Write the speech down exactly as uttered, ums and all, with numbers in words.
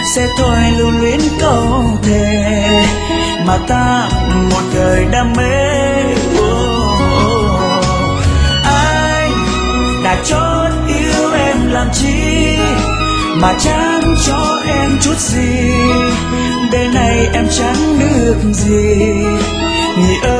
sẽ thôi lưu luyến câu thề mà ta một đời đam mê. Oh, oh. Anh đã chót yêu em làm chi mà chẳng cho em chút gì, đến nay em chẳng được gì. Người ơi